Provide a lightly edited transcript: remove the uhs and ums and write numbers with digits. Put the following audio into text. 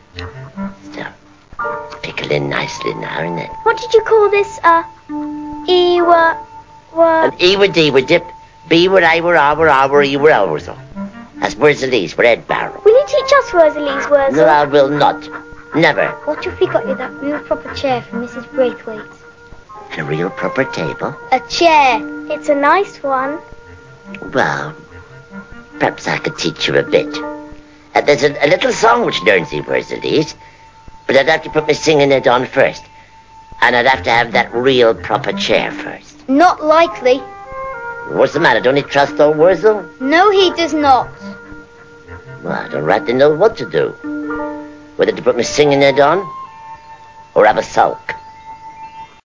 So, pickle in nicely now, isn't it? What did you call this, Ewa... An Ewa Dewa dip, B were I were R were R were E were L were so. That's words of these, for Ed Barrow. Will you teach us Rosalie's words? No, I will not. Never. What if we got you that real proper chair from Mrs. Braithwaite? And a real proper table? A chair. It's a nice one. Well, perhaps I could teach you a bit. There's a little song which learns the words of these, but I'd have to put my singing it on first. And I'd have to have that real proper chair first. Not likely. What's the matter? Don't he trust old Wurzel? No, he does not. Well, I don't rightly know what to do. Whether to put my singing head on, or have a sulk.